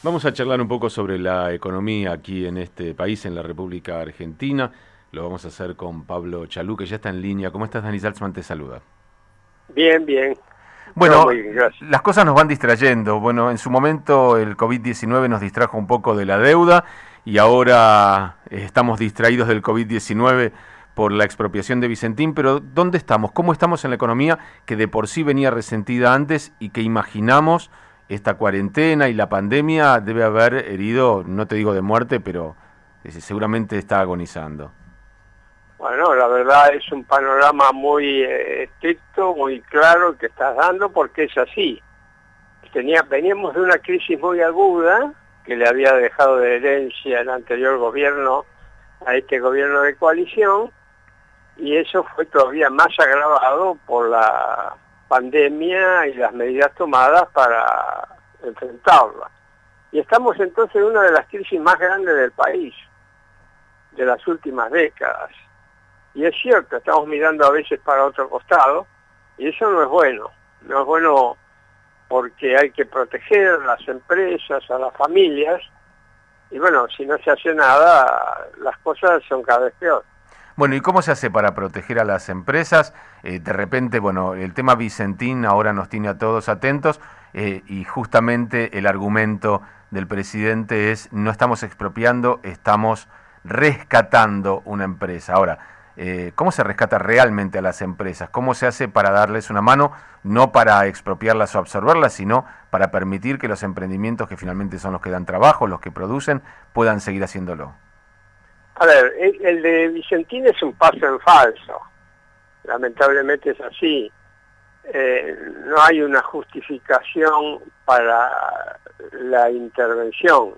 Vamos a charlar un poco sobre la economía aquí en este país, en la República Argentina. Lo vamos a hacer con Pablo Chalú, que ya está en línea. ¿Cómo estás, Dani Salzman? Te saluda. Bien, bien. Todo Bueno, muy bien, gracias. las cosas nos van distrayendo. Bueno, en su momento el COVID-19 nos distrajo un poco de la deuda y ahora estamos distraídos del COVID-19 por la expropiación de Vicentín, pero ¿dónde estamos? ¿Cómo estamos en la economía que de por sí venía resentida antes y que imaginamos esta cuarentena y la pandemia debe haber herido, no te digo de muerte, pero seguramente está agonizando? Bueno, la verdad es un panorama muy estricto, muy claro que estás dando porque es así. Veníamos de una crisis muy aguda que le había dejado de herencia el anterior gobierno a este gobierno de coalición y eso fue todavía más agravado por la pandemia y las medidas tomadas para enfrentarla. Y estamos entonces en una de las crisis más grandes del país, de las últimas décadas. Y es cierto, estamos mirando a veces para otro costado, y eso no es bueno. No es bueno porque hay que proteger a las empresas, a las familias, y bueno, si no se hace nada, las cosas son cada vez peor. Bueno, ¿y cómo se hace para proteger a las empresas? De repente, bueno, el tema Vicentín ahora nos tiene a todos atentos y justamente el argumento del presidente es no estamos expropiando, estamos rescatando una empresa. Ahora, ¿cómo se rescata realmente a las empresas? ¿Cómo se hace para darles una mano, no para expropiarlas o absorberlas, sino para permitir que los emprendimientos que finalmente son los que dan trabajo, los que producen, puedan seguir haciéndolo? A ver, el de Vicentín es un paso en falso. Lamentablemente es así. No hay una justificación para la intervención.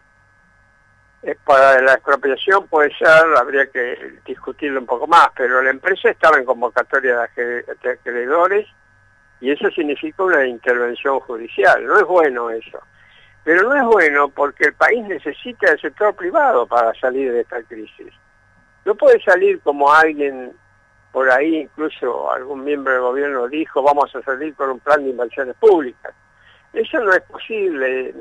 Para la expropiación puede ser, habría que discutirlo un poco más, pero la empresa estaba en convocatoria de acreedores y eso significa una intervención judicial. No es bueno eso. Pero no es bueno porque el país necesita el sector privado para salir de esta crisis. No puede salir como alguien por ahí, incluso algún miembro del gobierno dijo, vamos a salir con un plan de inversiones públicas. Eso no es posible.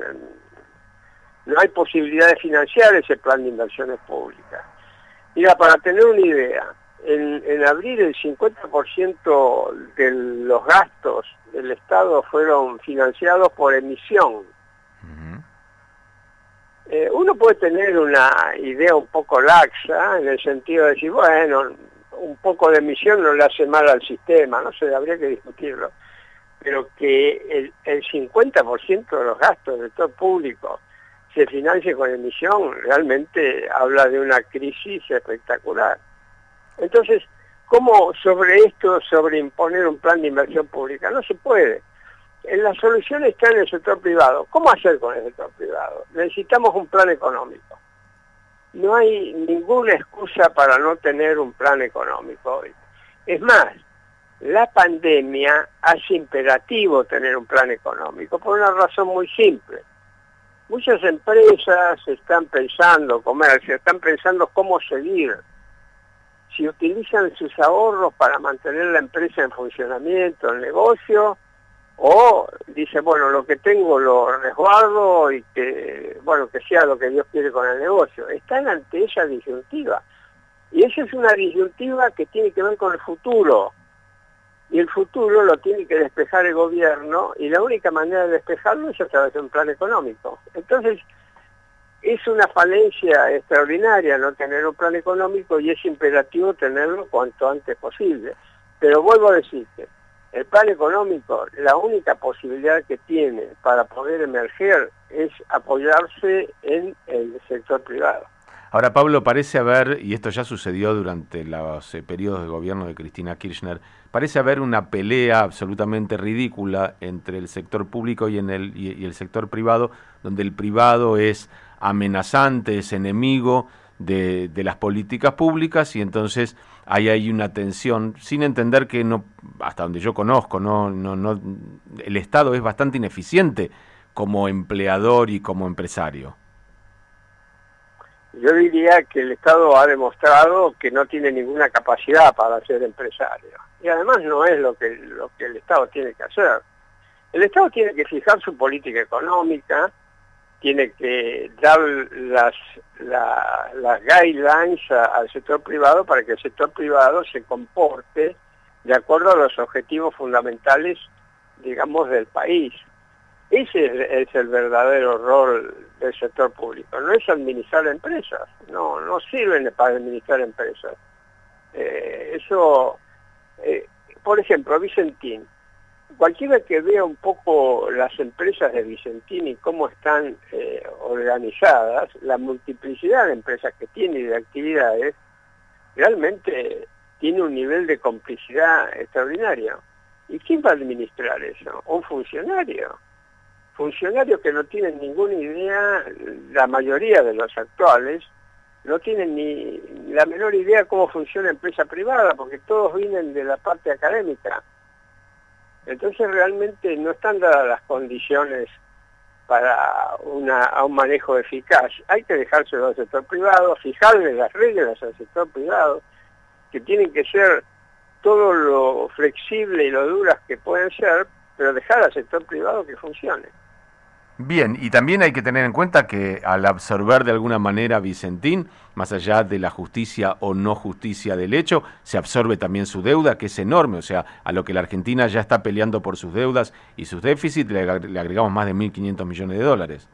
No hay posibilidad de financiar ese plan de inversiones públicas. Mira, para tener una idea, en abril el 50% de los gastos del Estado fueron financiados por emisión. Uno puede tener una idea un poco laxa, en el sentido de decir, bueno, un poco de emisión no le hace mal al sistema, no sé, habría que discutirlo. Pero que el 50% de los gastos del sector público se financie con emisión, realmente habla de una crisis espectacular. Entonces, ¿cómo sobre esto sobreimponer un plan de inversión pública? No se puede. La solución está en el sector privado. ¿Cómo hacer con el sector privado? Necesitamos un plan económico. No hay ninguna excusa para no tener un plan económico hoy. Es más, la pandemia hace imperativo tener un plan económico por una razón muy simple. Muchas empresas están pensando, comercio, están pensando cómo seguir. Si utilizan sus ahorros para mantener la empresa en funcionamiento, el negocio, o dice, bueno, lo que tengo lo resguardo y que, bueno, que sea lo que Dios quiere con el negocio. Están ante esa disyuntiva. Y esa es una disyuntiva que tiene que ver con el futuro. Y el futuro lo tiene que despejar el gobierno y la única manera de despejarlo es a través de un plan económico. Entonces, es una falencia extraordinaria no tener un plan económico y es imperativo tenerlo cuanto antes posible. Pero vuelvo a decirte, el plan económico, la única posibilidad que tiene para poder emerger es apoyarse en el sector privado. Ahora, Pablo, parece haber, y esto ya sucedió durante los periodos de gobierno de Cristina Kirchner, parece haber una pelea absolutamente ridícula entre el sector público y el sector privado, donde el privado es amenazante, es enemigo de las políticas públicas y entonces hay ahí una tensión, sin entender que no, hasta donde yo conozco, no, el Estado es bastante ineficiente como empleador y como empresario. Yo diría que el Estado ha demostrado que no tiene ninguna capacidad para ser empresario. Y además no es lo que el Estado tiene que hacer. El Estado tiene que fijar su política económica, tiene que dar las guidelines al sector privado para que el sector privado se comporte de acuerdo a los objetivos fundamentales, digamos, del país. Ese es el verdadero rol del sector público, no es administrar empresas, no sirven para administrar empresas. Por ejemplo, Vicentín. Cualquiera que vea un poco las empresas de Vicentín y cómo están organizadas, la multiplicidad de empresas que tiene y de actividades, realmente tiene un nivel de complicidad extraordinario. ¿Y quién va a administrar eso? Un funcionario. Funcionarios que no tienen ninguna idea, la mayoría de los actuales, no tienen ni la menor idea cómo funciona empresa privada, porque todos vienen de la parte académica. Entonces realmente no están dadas las condiciones para un manejo eficaz. Hay que dejárselo al sector privado, fijarle las reglas al sector privado, que tienen que ser todo lo flexible y lo duras que pueden ser, pero dejar al sector privado que funcione. Bien, y también hay que tener en cuenta que al absorber de alguna manera Vicentín, más allá de la justicia o no justicia del hecho, se absorbe también su deuda, que es enorme. O sea, a lo que la Argentina ya está peleando por sus deudas y sus déficits, le agregamos más de 1.500 millones de dólares.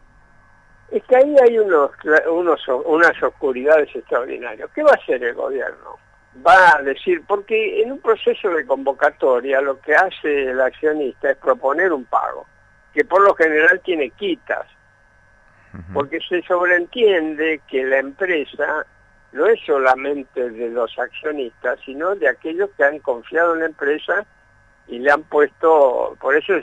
Es que ahí hay unas oscuridades extraordinarias. ¿Qué va a hacer el gobierno? Va a decir, porque en un proceso de convocatoria lo que hace el accionista es proponer un pago, que por lo general tiene quitas, porque se sobreentiende que la empresa no es solamente de los accionistas, sino de aquellos que han confiado en la empresa y le han puesto, por eso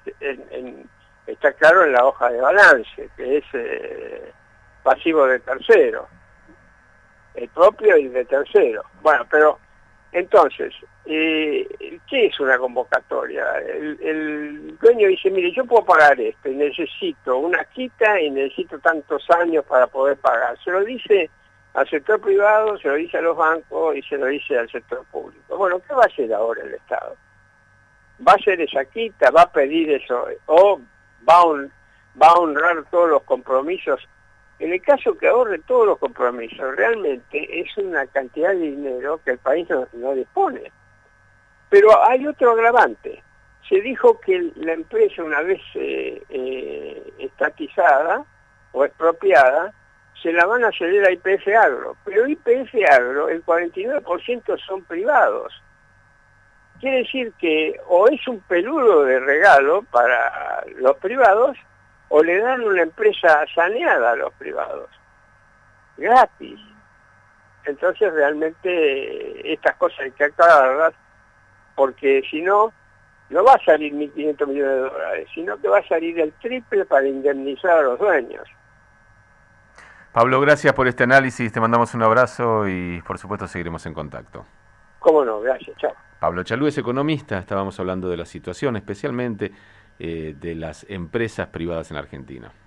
está claro en la hoja de balance, que es pasivo de tercero, el propio y de tercero. Bueno, pero entonces, ¿qué es una convocatoria? El dueño dice, mire, yo puedo pagar esto y necesito una quita y necesito tantos años para poder pagar. Se lo dice al sector privado, se lo dice a los bancos y se lo dice al sector público. Bueno, ¿qué va a hacer ahora el Estado? ¿Va a hacer esa quita? ¿Va a pedir eso? ¿O va a honrar todos los compromisos? En el caso que ahorre todos los compromisos, realmente es una cantidad de dinero que el país no dispone. Pero hay otro agravante. Se dijo que la empresa, una vez estatizada o expropiada, se la van a ceder a YPF Agro. Pero YPF Agro, el 49% son privados. Quiere decir que o es un peludo de regalo para los privados, o le dan una empresa saneada a los privados, gratis. Entonces realmente estas cosas hay que aclararlas, porque si no, no va a salir 1.500 millones de dólares, sino que va a salir el triple para indemnizar a los dueños. Pablo, gracias por este análisis, te mandamos un abrazo y por supuesto seguiremos en contacto. Cómo no, gracias, chao. Pablo Chalú es economista, estábamos hablando de la situación especialmente de las empresas privadas en Argentina.